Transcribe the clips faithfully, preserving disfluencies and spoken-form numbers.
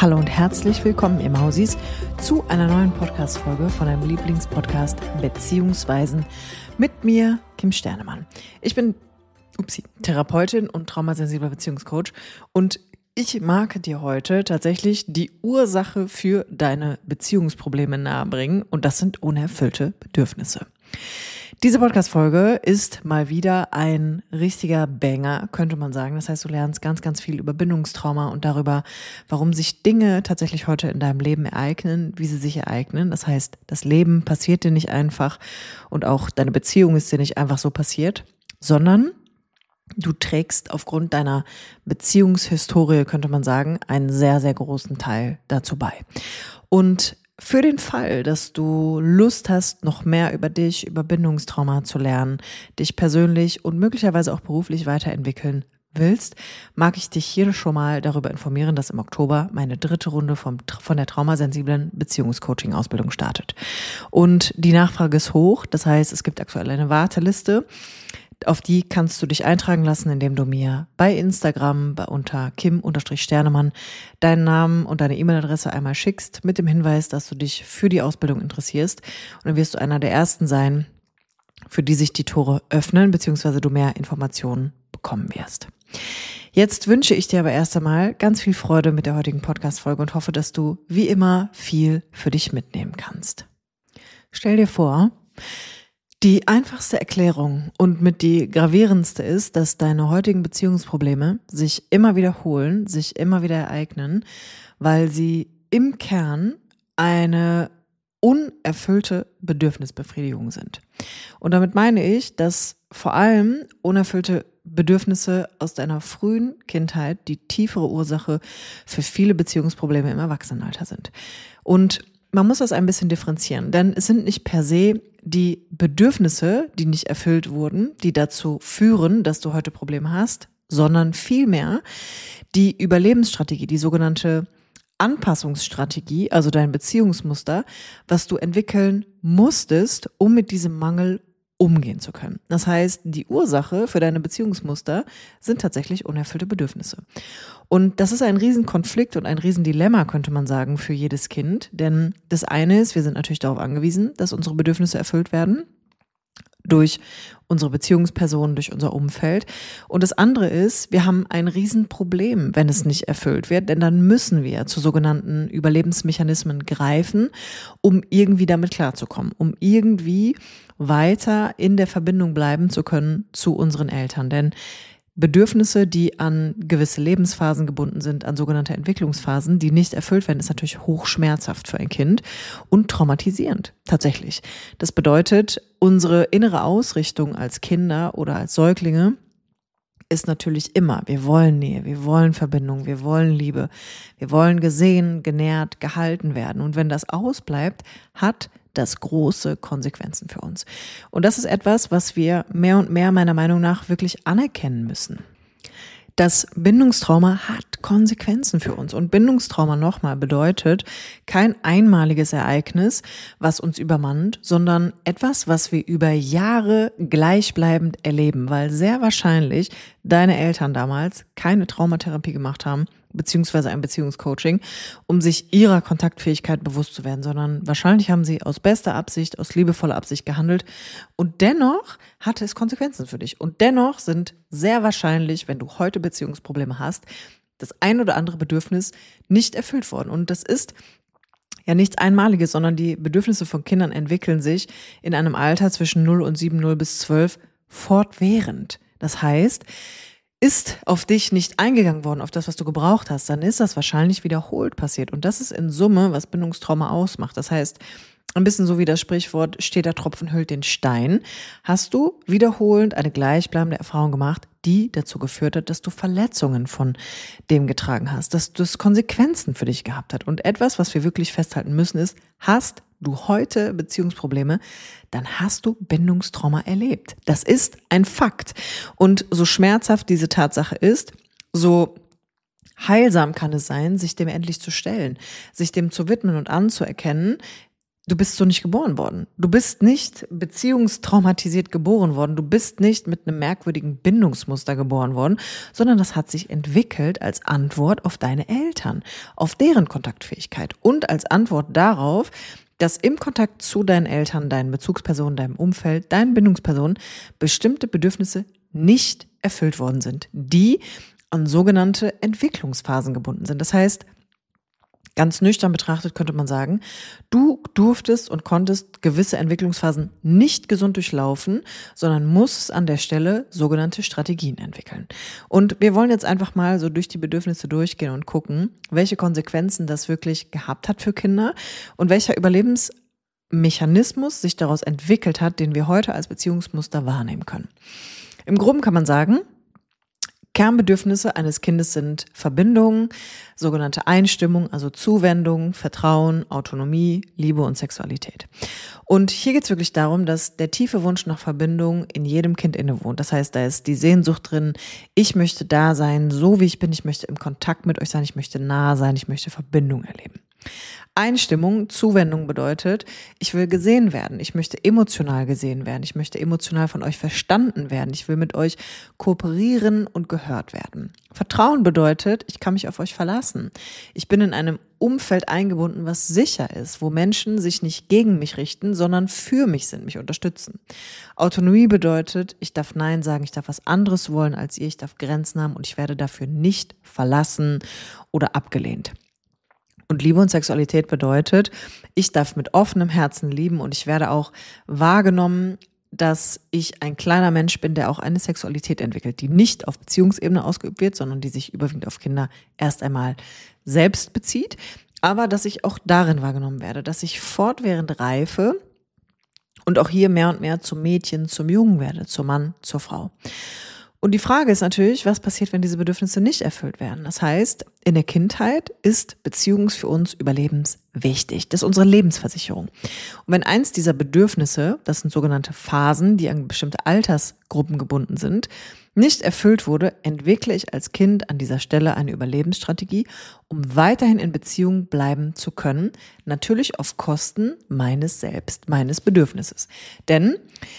Hallo und herzlich willkommen, ihr Mausis, zu einer neuen Podcast-Folge von deinem Lieblingspodcast Beziehungsweisen mit mir, Kim Sternemann. Ich bin upsie, Therapeutin und traumasensibler Beziehungscoach und ich mag dir heute tatsächlich die Ursache für deine Beziehungsprobleme nahebringen und das sind unerfüllte Bedürfnisse. Diese Podcast-Folge ist mal wieder ein richtiger Banger, könnte man sagen. Das heißt, du lernst ganz, ganz viel über Bindungstrauma und darüber, warum sich Dinge tatsächlich heute in deinem Leben ereignen, wie sie sich ereignen. Das heißt, das Leben passiert dir nicht einfach und auch deine Beziehung ist dir nicht einfach so passiert, sondern du trägst aufgrund deiner Beziehungshistorie, könnte man sagen, einen sehr, sehr großen Teil dazu bei. Und für den Fall, dass du Lust hast, noch mehr über dich, über Bindungstrauma zu lernen, dich persönlich und möglicherweise auch beruflich weiterentwickeln willst, mag ich dich hier schon mal darüber informieren, dass im Oktober meine dritte Runde vom, von der traumasensiblen Beziehungscoaching-Ausbildung startet. Und die Nachfrage ist hoch, das heißt, es gibt aktuell eine Warteliste. Auf die kannst du dich eintragen lassen, indem du mir bei Instagram bei unter Kim-Sternemann deinen Namen und deine E-Mail-Adresse einmal schickst mit dem Hinweis, dass du dich für die Ausbildung interessierst. Und dann wirst du einer der Ersten sein, für die sich die Tore öffnen, beziehungsweise du mehr Informationen bekommen wirst. Jetzt wünsche ich dir aber erst einmal ganz viel Freude mit der heutigen Podcast-Folge und hoffe, dass du wie immer viel für dich mitnehmen kannst. Stell dir vor, die einfachste Erklärung und mit die gravierendste ist, dass deine heutigen Beziehungsprobleme sich immer wiederholen, sich immer wieder ereignen, weil sie im Kern eine unerfüllte Bedürfnisbefriedigung sind. Und damit meine ich, dass vor allem unerfüllte Bedürfnisse aus deiner frühen Kindheit die tiefere Ursache für viele Beziehungsprobleme im Erwachsenenalter sind. Und man muss das ein bisschen differenzieren, denn es sind nicht per se die Bedürfnisse, die nicht erfüllt wurden, die dazu führen, dass du heute Probleme hast, sondern vielmehr die Überlebensstrategie, die sogenannte Anpassungsstrategie, also dein Beziehungsmuster, was du entwickeln musstest, um mit diesem Mangel umgehen zu können. Das heißt, die Ursache für deine Beziehungsmuster sind tatsächlich unerfüllte Bedürfnisse. Und das ist ein Riesenkonflikt und ein Riesendilemma, könnte man sagen, für jedes Kind. Denn das eine ist, wir sind natürlich darauf angewiesen, dass unsere Bedürfnisse erfüllt werden durch unsere Beziehungspersonen, durch unser Umfeld. Und das andere ist, wir haben ein Riesenproblem, wenn es nicht erfüllt wird, denn dann müssen wir zu sogenannten Überlebensmechanismen greifen, um irgendwie damit klarzukommen, um irgendwie weiter in der Verbindung bleiben zu können zu unseren Eltern. Denn Bedürfnisse, die an gewisse Lebensphasen gebunden sind, an sogenannte Entwicklungsphasen, die nicht erfüllt werden, ist natürlich hochschmerzhaft für ein Kind und traumatisierend, tatsächlich. Das bedeutet, unsere innere Ausrichtung als Kinder oder als Säuglinge ist natürlich immer, wir wollen Nähe, wir wollen Verbindung, wir wollen Liebe, wir wollen gesehen, genährt, gehalten werden. Und wenn das ausbleibt, hat das große Konsequenzen für uns. Und das ist etwas, was wir mehr und mehr meiner Meinung nach wirklich anerkennen müssen. Das Bindungstrauma hat Konsequenzen für uns. Und Bindungstrauma nochmal bedeutet kein einmaliges Ereignis, was uns übermannt, sondern etwas, was wir über Jahre gleichbleibend erleben, weil sehr wahrscheinlich deine Eltern damals keine Traumatherapie gemacht haben, beziehungsweise ein Beziehungscoaching, um sich ihrer Kontaktfähigkeit bewusst zu werden, sondern wahrscheinlich haben sie aus bester Absicht, aus liebevoller Absicht gehandelt und dennoch hatte es Konsequenzen für dich. Und dennoch sind sehr wahrscheinlich, wenn du heute Beziehungsprobleme hast, das ein oder andere Bedürfnis nicht erfüllt worden. Und das ist ja nichts Einmaliges, sondern die Bedürfnisse von Kindern entwickeln sich in einem Alter zwischen null und sieben, null bis zwölf fortwährend. Das heißt, ist auf dich nicht eingegangen worden, auf das, was du gebraucht hast, dann ist das wahrscheinlich wiederholt passiert. Und das ist in Summe, was Bindungstrauma ausmacht. Das heißt, ein bisschen so wie das Sprichwort, steht der Tropfen hüllt den Stein, hast du wiederholend eine gleichbleibende Erfahrung gemacht, die dazu geführt hat, dass du Verletzungen von dem getragen hast, dass das Konsequenzen für dich gehabt hat. Und etwas, was wir wirklich festhalten müssen, ist, hast du heute Beziehungsprobleme, dann hast du Bindungstrauma erlebt. Das ist ein Fakt. Und so schmerzhaft diese Tatsache ist, so heilsam kann es sein, sich dem endlich zu stellen, sich dem zu widmen und anzuerkennen, Du bist so nicht geboren worden. Du bist nicht beziehungstraumatisiert geboren worden. Du bist nicht mit einem merkwürdigen Bindungsmuster geboren worden, sondern das hat sich entwickelt als Antwort auf deine Eltern, auf deren Kontaktfähigkeit und als Antwort darauf, dass im Kontakt zu deinen Eltern, deinen Bezugspersonen, deinem Umfeld, deinen Bindungspersonen bestimmte Bedürfnisse nicht erfüllt worden sind, die an sogenannte Entwicklungsphasen gebunden sind. Das heißt, ganz nüchtern betrachtet könnte man sagen, du durftest und konntest gewisse Entwicklungsphasen nicht gesund durchlaufen, sondern musst an der Stelle sogenannte Strategien entwickeln. Und wir wollen jetzt einfach mal so durch die Bedürfnisse durchgehen und gucken, welche Konsequenzen das wirklich gehabt hat für Kinder und welcher Überlebensmechanismus sich daraus entwickelt hat, den wir heute als Beziehungsmuster wahrnehmen können. Im Groben kann man sagen, Kernbedürfnisse eines Kindes sind Verbindung, sogenannte Einstimmung, also Zuwendung, Vertrauen, Autonomie, Liebe und Sexualität. Und hier geht es wirklich darum, dass der tiefe Wunsch nach Verbindung in jedem Kind innewohnt. Das heißt, da ist die Sehnsucht drin, ich möchte da sein, so wie ich bin, ich möchte im Kontakt mit euch sein, ich möchte nah sein, ich möchte Verbindung erleben. Einstimmung, Zuwendung bedeutet, ich will gesehen werden, ich möchte emotional gesehen werden, ich möchte emotional von euch verstanden werden, ich will mit euch kooperieren und gehört werden. Vertrauen bedeutet, ich kann mich auf euch verlassen. Ich bin in einem Umfeld eingebunden, was sicher ist, wo Menschen sich nicht gegen mich richten, sondern für mich sind, mich unterstützen. Autonomie bedeutet, ich darf Nein sagen, ich darf was anderes wollen als ihr, ich darf Grenzen haben und ich werde dafür nicht verlassen oder abgelehnt. Und Liebe und Sexualität bedeutet, ich darf mit offenem Herzen lieben und ich werde auch wahrgenommen, dass ich ein kleiner Mensch bin, der auch eine Sexualität entwickelt, die nicht auf Beziehungsebene ausgeübt wird, sondern die sich überwiegend auf Kinder erst einmal selbst bezieht, aber dass ich auch darin wahrgenommen werde, dass ich fortwährend reife und auch hier mehr und mehr zum Mädchen, zum Jungen werde, zum Mann, zur Frau. Und die Frage ist natürlich, was passiert, wenn diese Bedürfnisse nicht erfüllt werden? Das heißt, in der Kindheit ist Beziehung für uns überlebenswichtig. Das ist unsere Lebensversicherung. Und wenn eins dieser Bedürfnisse, das sind sogenannte Phasen, die an bestimmte Altersgruppen gebunden sind, nicht erfüllt wurde, entwickle ich als Kind an dieser Stelle eine Überlebensstrategie, um weiterhin in Beziehung bleiben zu können. Natürlich auf Kosten meines Selbst, meines Bedürfnisses. Denn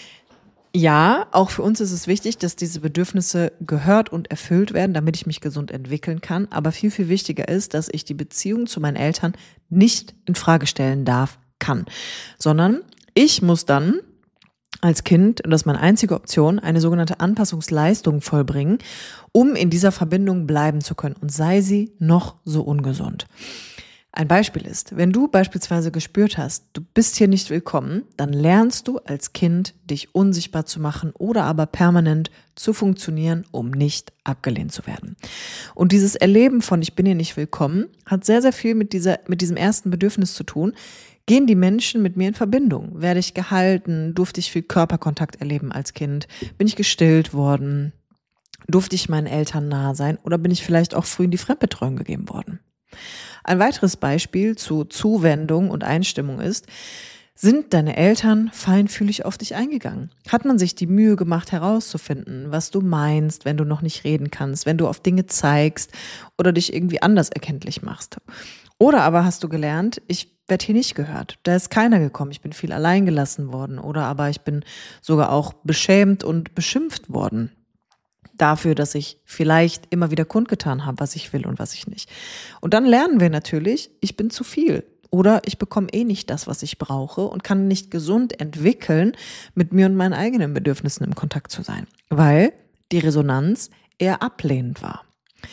ja, auch für uns ist es wichtig, dass diese Bedürfnisse gehört und erfüllt werden, damit ich mich gesund entwickeln kann. Aber viel, viel wichtiger ist, dass ich die Beziehung zu meinen Eltern nicht in Frage stellen darf, kann. Sondern ich muss dann als Kind, und das ist meine einzige Option, eine sogenannte Anpassungsleistung vollbringen, um in dieser Verbindung bleiben zu können. Und sei sie noch so ungesund. Ein Beispiel ist, wenn du beispielsweise gespürt hast, du bist hier nicht willkommen, dann lernst du als Kind, dich unsichtbar zu machen oder aber permanent zu funktionieren, um nicht abgelehnt zu werden. Und dieses Erleben von ich bin hier nicht willkommen hat sehr, sehr viel mit dieser, mit diesem ersten Bedürfnis zu tun. Gehen die Menschen mit mir in Verbindung? Werde ich gehalten? Durfte ich viel Körperkontakt erleben als Kind? Bin ich gestillt worden? Durfte ich meinen Eltern nahe sein? Oder bin ich vielleicht auch früh in die Fremdbetreuung gegeben worden? Ein weiteres Beispiel zu Zuwendung und Einstimmung ist, sind deine Eltern feinfühlig auf dich eingegangen? Hat man sich die Mühe gemacht herauszufinden, was du meinst, wenn du noch nicht reden kannst, wenn du auf Dinge zeigst oder dich irgendwie anders erkenntlich machst? Oder aber hast du gelernt, ich werde hier nicht gehört, da ist keiner gekommen, ich bin viel allein gelassen worden oder aber ich bin sogar auch beschämt und beschimpft worden dafür, dass ich vielleicht immer wieder kundgetan habe, was ich will und was ich nicht. Und dann lernen wir natürlich, ich bin zu viel oder ich bekomme eh nicht das, was ich brauche und kann nicht gesund entwickeln, mit mir und meinen eigenen Bedürfnissen im Kontakt zu sein, weil die Resonanz eher ablehnend war.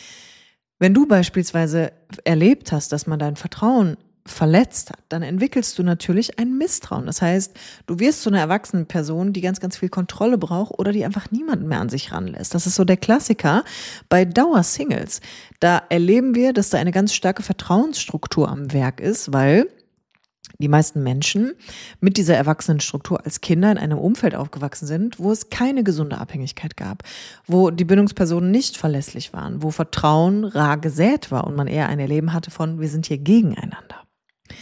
Wenn du beispielsweise erlebt hast, dass man dein Vertrauen verletzt hat, dann entwickelst du natürlich ein Misstrauen. Das heißt, du wirst zu einer erwachsenen Person, die ganz, ganz viel Kontrolle braucht oder die einfach niemanden mehr an sich ranlässt. Das ist so der Klassiker bei Dauersingles. Da erleben wir, dass da eine ganz starke Vertrauensstruktur am Werk ist, weil die meisten Menschen mit dieser Erwachsenenstruktur als Kinder in einem Umfeld aufgewachsen sind, wo es keine gesunde Abhängigkeit gab, wo die Bindungspersonen nicht verlässlich waren, wo Vertrauen rar gesät war und man eher ein Erleben hatte von, wir sind hier gegeneinander.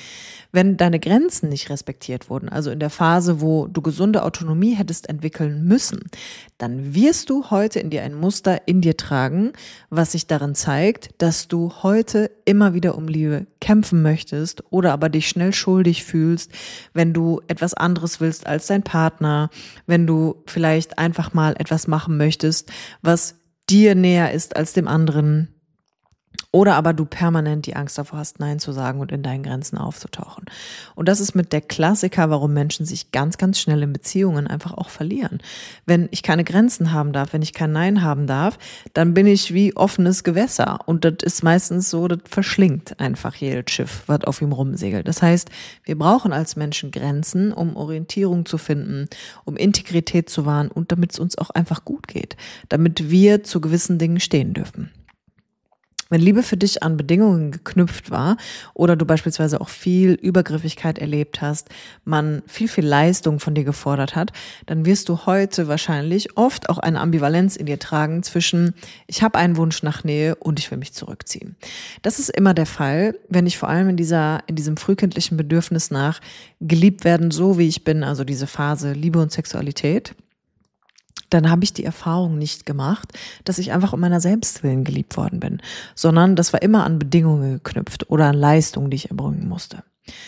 Wenn deine Grenzen nicht respektiert wurden, also in der Phase, wo du gesunde Autonomie hättest entwickeln müssen, dann wirst du heute in dir ein Muster in dir tragen, was sich darin zeigt, dass du heute immer wieder um Liebe kämpfen möchtest oder aber dich schnell schuldig fühlst, wenn du etwas anderes willst als dein Partner, wenn du vielleicht einfach mal etwas machen möchtest, was dir näher ist als dem anderen. Oder aber du permanent die Angst davor hast, Nein zu sagen und in deinen Grenzen aufzutauchen. Und das ist mit der Klassiker, warum Menschen sich ganz, ganz schnell in Beziehungen einfach auch verlieren. Wenn ich keine Grenzen haben darf, wenn ich kein Nein haben darf, dann bin ich wie offenes Gewässer. Und das ist meistens so, das verschlingt einfach jedes Schiff, was auf ihm rumsegelt. Das heißt, wir brauchen als Menschen Grenzen, um Orientierung zu finden, um Integrität zu wahren und damit es uns auch einfach gut geht, damit wir zu gewissen Dingen stehen dürfen. Wenn Liebe für dich an Bedingungen geknüpft war oder du beispielsweise auch viel Übergriffigkeit erlebt hast, man viel, viel Leistung von dir gefordert hat, dann wirst du heute wahrscheinlich oft auch eine Ambivalenz in dir tragen zwischen ich habe einen Wunsch nach Nähe und ich will mich zurückziehen. Das ist immer der Fall, wenn ich vor allem in dieser, in diesem frühkindlichen Bedürfnis nach geliebt werden, so wie ich bin, also diese Phase Liebe und Sexualität, dann habe ich die Erfahrung nicht gemacht, dass ich einfach um meiner selbst willen geliebt worden bin, sondern das war immer an Bedingungen geknüpft oder an Leistungen, die ich erbringen musste.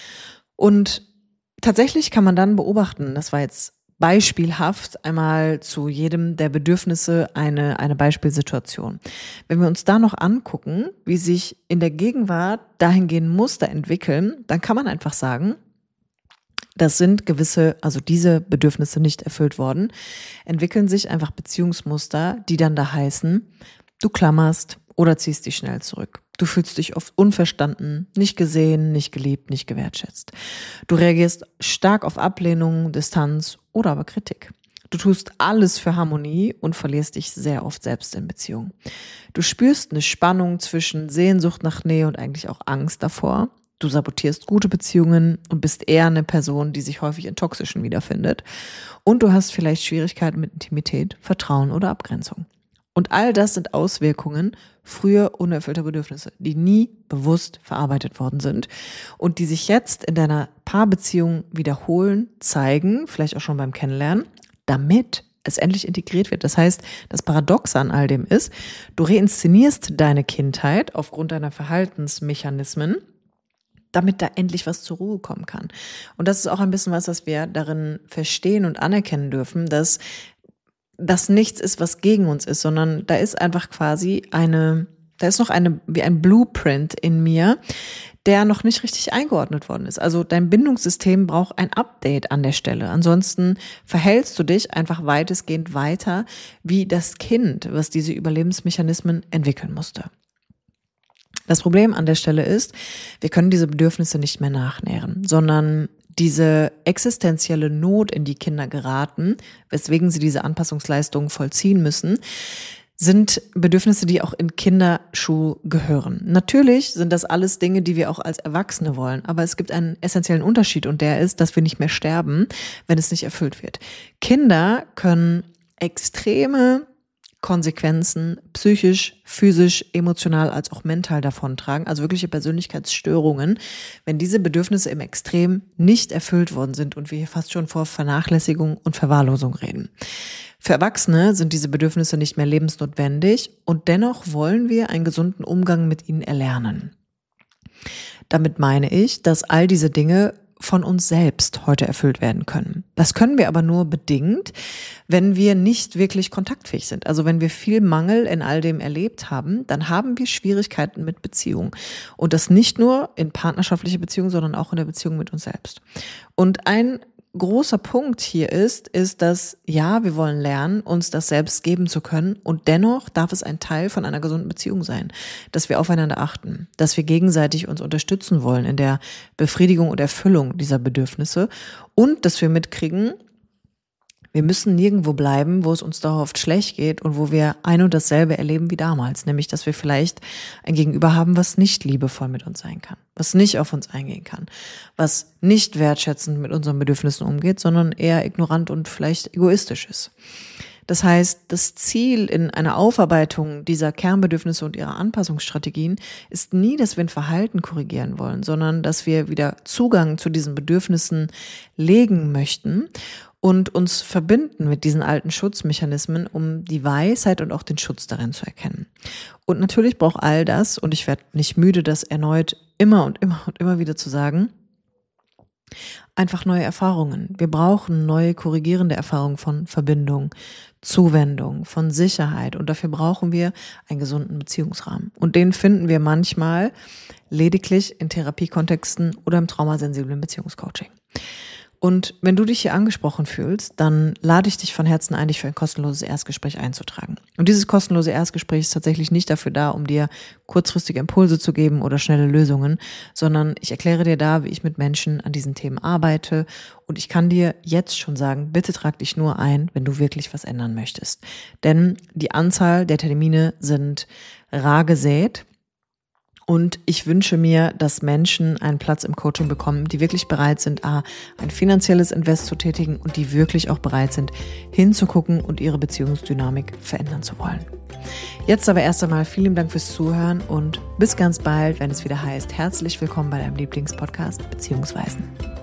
Und tatsächlich kann man dann beobachten, das war jetzt beispielhaft einmal zu jedem der Bedürfnisse eine, eine Beispielsituation. Wenn wir uns da noch angucken, wie sich in der Gegenwart dahingehend Muster entwickeln, dann kann man einfach sagen, das sind gewisse, also diese Bedürfnisse nicht erfüllt worden, entwickeln sich einfach Beziehungsmuster, die dann da heißen, du klammerst oder ziehst dich schnell zurück. Du fühlst dich oft unverstanden, nicht gesehen, nicht geliebt, nicht gewertschätzt. Du reagierst stark auf Ablehnung, Distanz oder aber Kritik. Du tust alles für Harmonie und verlierst dich sehr oft selbst in Beziehungen. Du spürst eine Spannung zwischen Sehnsucht nach Nähe und eigentlich auch Angst davor. Du sabotierst gute Beziehungen und bist eher eine Person, die sich häufig in toxischen wiederfindet. Und du hast vielleicht Schwierigkeiten mit Intimität, Vertrauen oder Abgrenzung. Und all das sind Auswirkungen früher unerfüllter Bedürfnisse, die nie bewusst verarbeitet worden sind und die sich jetzt in deiner Paarbeziehung wiederholen, zeigen, vielleicht auch schon beim Kennenlernen, damit es endlich integriert wird. Das heißt, das Paradoxe an all dem ist, du reinszenierst deine Kindheit aufgrund deiner Verhaltensmechanismen, damit da endlich was zur Ruhe kommen kann. Und das ist auch ein bisschen was, was wir darin verstehen und anerkennen dürfen, dass das nichts ist, was gegen uns ist, sondern da ist einfach quasi eine, da ist noch eine, wie ein Blueprint in mir, der noch nicht richtig eingeordnet worden ist. Also dein Bindungssystem braucht ein Update an der Stelle. Ansonsten verhältst du dich einfach weitestgehend weiter wie das Kind, was diese Überlebensmechanismen entwickeln musste. Das Problem an der Stelle ist, wir können diese Bedürfnisse nicht mehr nachnähren, sondern diese existenzielle Not, in die Kinder geraten, weswegen sie diese Anpassungsleistungen vollziehen müssen, sind Bedürfnisse, die auch in Kinderschuh gehören. Natürlich sind das alles Dinge, die wir auch als Erwachsene wollen, aber es gibt einen essentiellen Unterschied und der ist, dass wir nicht mehr sterben, wenn es nicht erfüllt wird. Kinder können extreme Konsequenzen psychisch, physisch, emotional als auch mental davontragen, also wirkliche Persönlichkeitsstörungen, wenn diese Bedürfnisse im Extrem nicht erfüllt worden sind und wir hier fast schon vor Vernachlässigung und Verwahrlosung reden. Für Erwachsene sind diese Bedürfnisse nicht mehr lebensnotwendig und dennoch wollen wir einen gesunden Umgang mit ihnen erlernen. Damit meine ich, dass all diese Dinge von uns selbst heute erfüllt werden können. Das können wir aber nur bedingt, wenn wir nicht wirklich kontaktfähig sind. Also wenn wir viel Mangel in all dem erlebt haben, dann haben wir Schwierigkeiten mit Beziehungen. Und das nicht nur in partnerschaftliche Beziehungen, sondern auch in der Beziehung mit uns selbst. Und ein großer Punkt hier ist, ist, dass ja, wir wollen lernen, uns das selbst geben zu können und dennoch darf es ein Teil von einer gesunden Beziehung sein, dass wir aufeinander achten, dass wir gegenseitig uns unterstützen wollen in der Befriedigung und Erfüllung dieser Bedürfnisse und dass wir mitkriegen, wir müssen nirgendwo bleiben, wo es uns dauerhaft schlecht geht und wo wir ein und dasselbe erleben wie damals, nämlich, dass wir vielleicht ein Gegenüber haben, was nicht liebevoll mit uns sein kann, was nicht auf uns eingehen kann, was nicht wertschätzend mit unseren Bedürfnissen umgeht, sondern eher ignorant und vielleicht egoistisch ist. Das heißt, das Ziel in einer Aufarbeitung dieser Kernbedürfnisse und ihrer Anpassungsstrategien ist nie, dass wir ein Verhalten korrigieren wollen, sondern dass wir wieder Zugang zu diesen Bedürfnissen legen möchten und uns verbinden mit diesen alten Schutzmechanismen, um die Weisheit und auch den Schutz darin zu erkennen. Und natürlich braucht all das, und ich werde nicht müde, das erneut immer und immer und immer wieder zu sagen, einfach neue Erfahrungen. Wir brauchen neue korrigierende Erfahrungen von Verbindung, Zuwendung, von Sicherheit, und dafür brauchen wir einen gesunden Beziehungsrahmen. Und den finden wir manchmal lediglich in Therapiekontexten oder im traumasensiblen Beziehungscoaching. Und wenn du dich hier angesprochen fühlst, dann lade ich dich von Herzen ein, dich für ein kostenloses Erstgespräch einzutragen. Und dieses kostenlose Erstgespräch ist tatsächlich nicht dafür da, um dir kurzfristige Impulse zu geben oder schnelle Lösungen, sondern ich erkläre dir da, wie ich mit Menschen an diesen Themen arbeite. Und ich kann dir jetzt schon sagen, bitte trag dich nur ein, wenn du wirklich was ändern möchtest. Denn die Anzahl der Termine sind rar gesät. Und ich wünsche mir, dass Menschen einen Platz im Coaching bekommen, die wirklich bereit sind, a, ein finanzielles Invest zu tätigen und die wirklich auch bereit sind, hinzugucken und ihre Beziehungsdynamik verändern zu wollen. Jetzt aber erst einmal vielen Dank fürs Zuhören und bis ganz bald, wenn es wieder heißt, herzlich willkommen bei deinem Lieblingspodcast Beziehungsweisen.